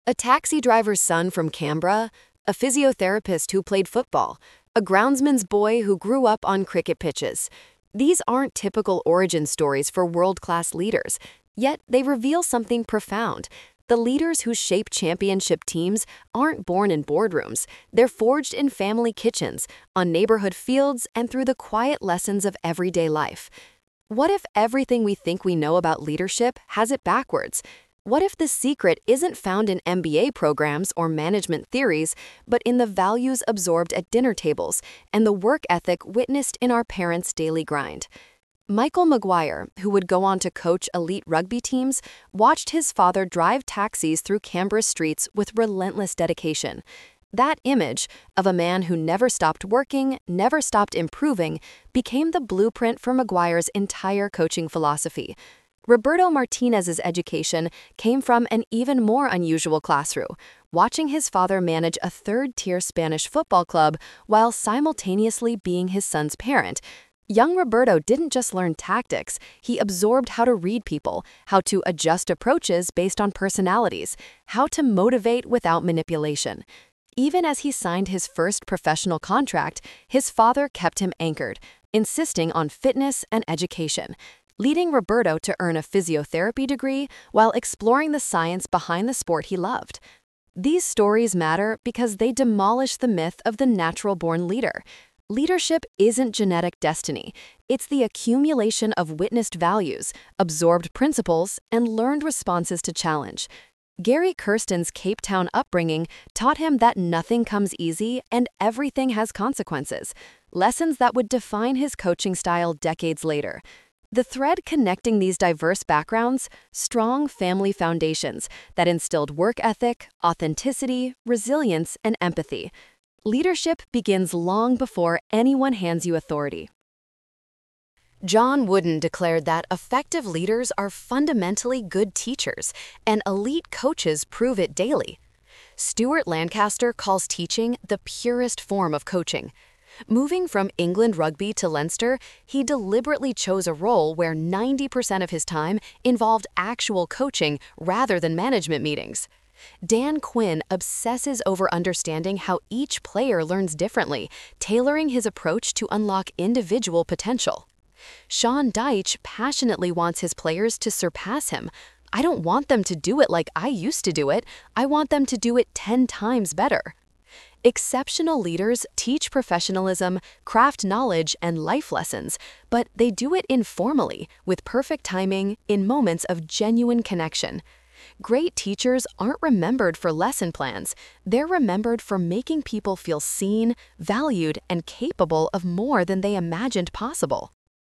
A taxi driver's son from Canberra, a physiotherapist who played football, a groundsman's boy who grew up on cricket pitches. These aren't typical origin stories for world-class leaders, yet they reveal something profound. The leaders who shape championship teams aren't born in boardrooms. They're forged in family kitchens, on neighborhood fields, and through the quiet lessons of everyday life. What if everything we think we know about leadership has it backwards? What if the secret isn't found in MBA programs or management theories, but in the values absorbed at dinner tables and the work ethic witnessed in our parents' daily grind? Michael Maguire, who would go on to coach elite rugby teams, watched his father drive taxis through Canberra streets with relentless dedication. That image of a man who never stopped working, never stopped improving, became the blueprint for Maguire's entire coaching philosophy. Roberto Martinez's education came from an even more unusual classroom, watching his father manage a third-tier Spanish football club while simultaneously being his son's parent. Young Roberto didn't just learn tactics, he absorbed how to read people, how to adjust approaches based on personalities, how to motivate without manipulation. Even as he signed his first professional contract, his father kept him anchored, insisting on fitness and education, leading Roberto to earn a physiotherapy degree while exploring the science behind the sport he loved. These stories matter because they demolish the myth of the natural-born leader. Leadership isn't genetic destiny. It's the accumulation of witnessed values, absorbed principles, and learned responses to challenge. Gary Kirsten's Cape Town upbringing taught him that nothing comes easy and everything has consequences, lessons that would define his coaching style decades later. The thread connecting these diverse backgrounds, strong family foundations that instilled work ethic, authenticity, resilience, and empathy. Leadership begins long before anyone hands you authority. John Wooden declared that effective leaders are fundamentally good teachers, and elite coaches prove it daily. Stuart Lancaster calls teaching the purest form of coaching. Moving from England rugby to Leinster, he deliberately chose a role where 90% of his time involved actual coaching rather than management meetings. Dan Quinn obsesses over understanding how each player learns differently, tailoring his approach to unlock individual potential. Sean Dyche passionately wants his players to surpass him. "I don't want them to do it like I used to do it. I want them to do it 10 times better." Exceptional leaders teach professionalism, craft knowledge, and life lessons, but they do it informally, with perfect timing, in moments of genuine connection. Great teachers aren't remembered for lesson plans. They're remembered for making people feel seen, valued, and capable of more than they imagined possible.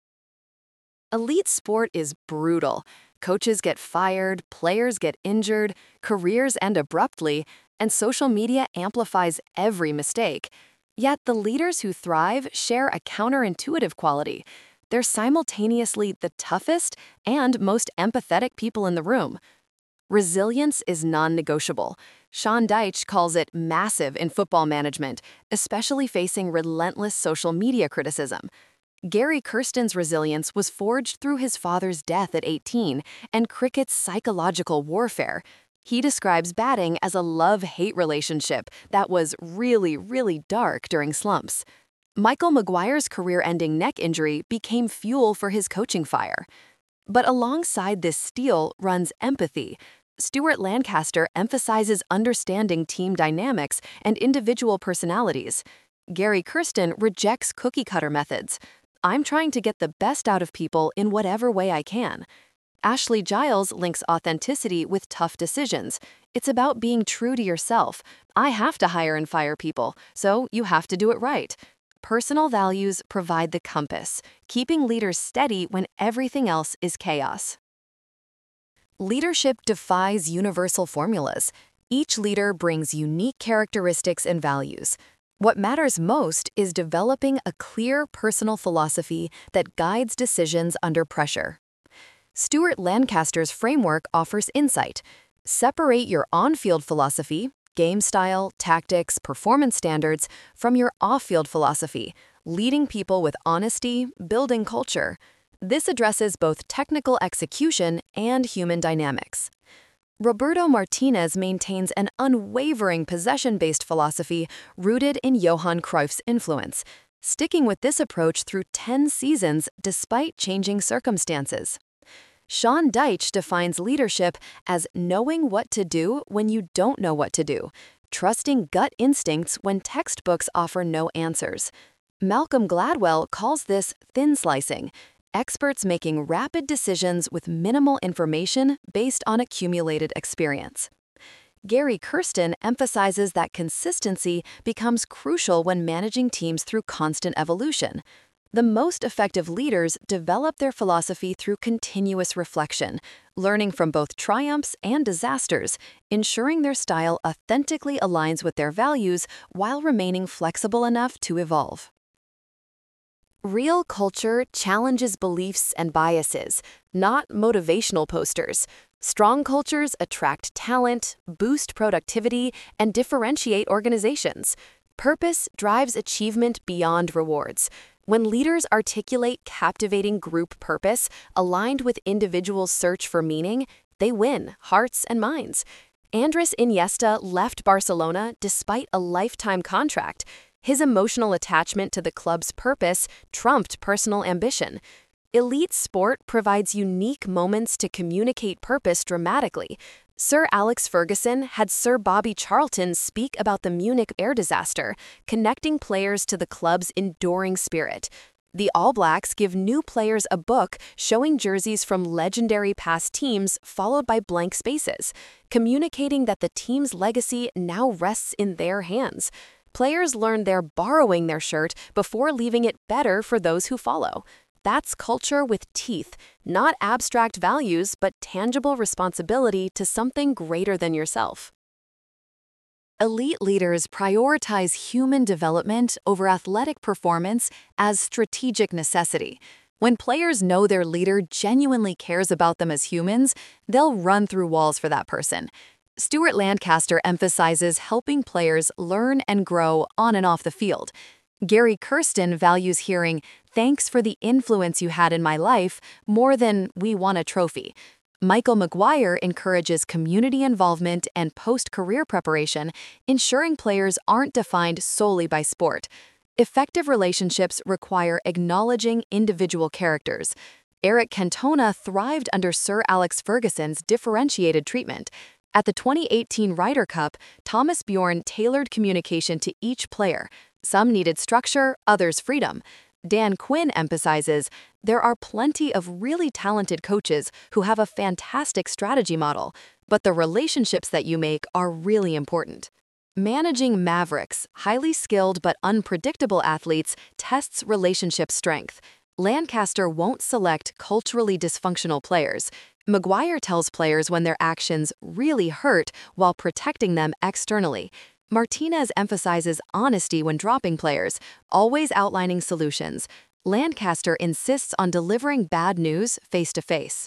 Elite sport is brutal. Coaches get fired, players get injured, careers end abruptly, and social media amplifies every mistake. Yet the leaders who thrive share a counterintuitive quality. They're simultaneously the toughest and most empathetic people in the room. Resilience is non-negotiable. Sean Dyche calls it massive in football management, especially facing relentless social media criticism. Gary Kirsten's resilience was forged through his father's death at 18 and cricket's psychological warfare. He describes batting as a love-hate relationship that was really dark during slumps. Michael Maguire's career-ending neck injury became fuel for his coaching fire. But alongside this steel runs empathy. Stuart Lancaster emphasizes understanding team dynamics and individual personalities. Gary Kirsten rejects cookie-cutter methods. "I'm trying to get the best out of people in whatever way I can." Ashley Giles links authenticity with tough decisions. "It's about being true to yourself. I have to hire and fire people, so you have to do it right." Personal values provide the compass, keeping leaders steady when everything else is chaos. Leadership defies universal formulas. Each leader brings unique characteristics and values. What matters most is developing a clear personal philosophy that guides decisions under pressure. Stuart Lancaster's framework offers insight. Separate your on-field philosophy, game style, tactics, performance standards, from your off-field philosophy, leading people with honesty, building culture. This addresses both technical execution and human dynamics. Roberto Martinez maintains an unwavering possession-based philosophy rooted in Johan Cruyff's influence, sticking with this approach through 10 seasons despite changing circumstances. Sean Dyche defines leadership as knowing what to do when you don't know what to do, trusting gut instincts when textbooks offer no answers. Malcolm Gladwell calls this thin slicing, experts making rapid decisions with minimal information based on accumulated experience. Gary Kirsten emphasizes that consistency becomes crucial when managing teams through constant evolution. The most effective leaders develop their philosophy through continuous reflection, learning from both triumphs and disasters, ensuring their style authentically aligns with their values while remaining flexible enough to evolve. Real culture challenges beliefs and biases, not motivational posters. Strong cultures attract talent, boost productivity, and differentiate organizations. Purpose drives achievement beyond rewards. When leaders articulate captivating group purpose aligned with individuals' search for meaning, they win hearts and minds. Andres Iniesta left Barcelona despite a lifetime contract. His emotional attachment to the club's purpose trumped personal ambition. Elite sport provides unique moments to communicate purpose dramatically. Sir Alex Ferguson had Sir Bobby Charlton speak about the Munich air disaster, connecting players to the club's enduring spirit. The All Blacks give new players a book showing jerseys from legendary past teams followed by blank spaces, communicating that the team's legacy now rests in their hands. Players learn they're borrowing their shirt before leaving it better for those who follow. That's culture with teeth, not abstract values, but tangible responsibility to something greater than yourself. Elite leaders prioritize human development over athletic performance as strategic necessity. When players know their leader genuinely cares about them as humans, they'll run through walls for that person. Stuart Lancaster emphasizes helping players learn and grow on and off the field. Gary Kirsten values hearing, "Thanks for the influence you had in my life," more than "we won a trophy." Michael Maguire encourages community involvement and post-career preparation, ensuring players aren't defined solely by sport. Effective relationships require acknowledging individual characters. Eric Cantona thrived under Sir Alex Ferguson's differentiated treatment. At the 2018 Ryder Cup, Thomas Bjorn tailored communication to each player. Some needed structure, others freedom. Dan Quinn emphasizes, "There are plenty of really talented coaches who have a fantastic strategy model, but the relationships that you make are really important." Managing Mavericks, highly skilled but unpredictable athletes, tests relationship strength. Lancaster won't select culturally dysfunctional players. Maguire tells players when their actions really hurt while protecting them externally. Martinez emphasizes honesty when dropping players, always outlining solutions. Lancaster insists on delivering bad news face-to-face.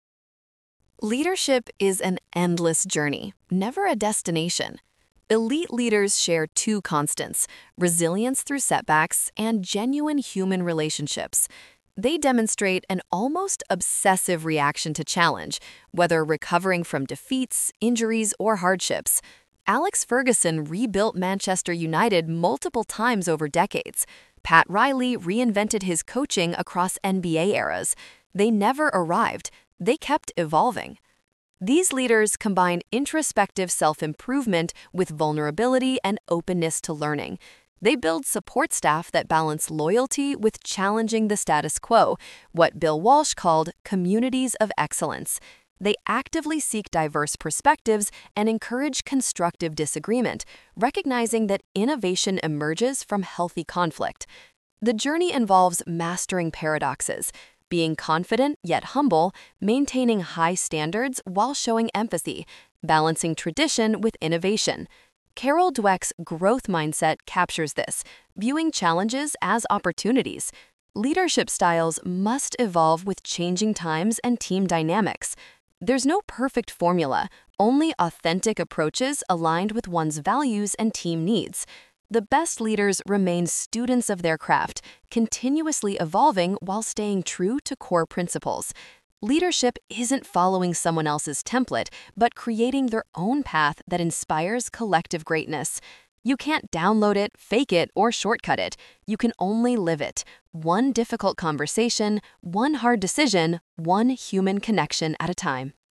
Leadership is an endless journey, never a destination. Elite leaders share two constants: resilience through setbacks and genuine human relationships. They demonstrate an almost obsessive reaction to challenge, whether recovering from defeats, injuries, or hardships. Alex Ferguson rebuilt Manchester United multiple times over decades. Pat Riley reinvented his coaching across NBA eras. They never arrived, they kept evolving. These leaders combine introspective self-improvement with vulnerability and openness to learning. They build support staff that balance loyalty with challenging the status quo, what Bill Walsh called communities of excellence. They actively seek diverse perspectives and encourage constructive disagreement, recognizing that innovation emerges from healthy conflict. The journey involves mastering paradoxes, being confident yet humble, maintaining high standards while showing empathy, balancing tradition with innovation. Carol Dweck's growth mindset captures this, viewing challenges as opportunities. Leadership styles must evolve with changing times and team dynamics. There's no perfect formula, only authentic approaches aligned with one's values and team needs. The best leaders remain students of their craft, continuously evolving while staying true to core principles. Leadership isn't following someone else's template, but creating their own path that inspires collective greatness. You can't download it, fake it, or shortcut it. You can only live it. One difficult conversation, one hard decision, one human connection at a time.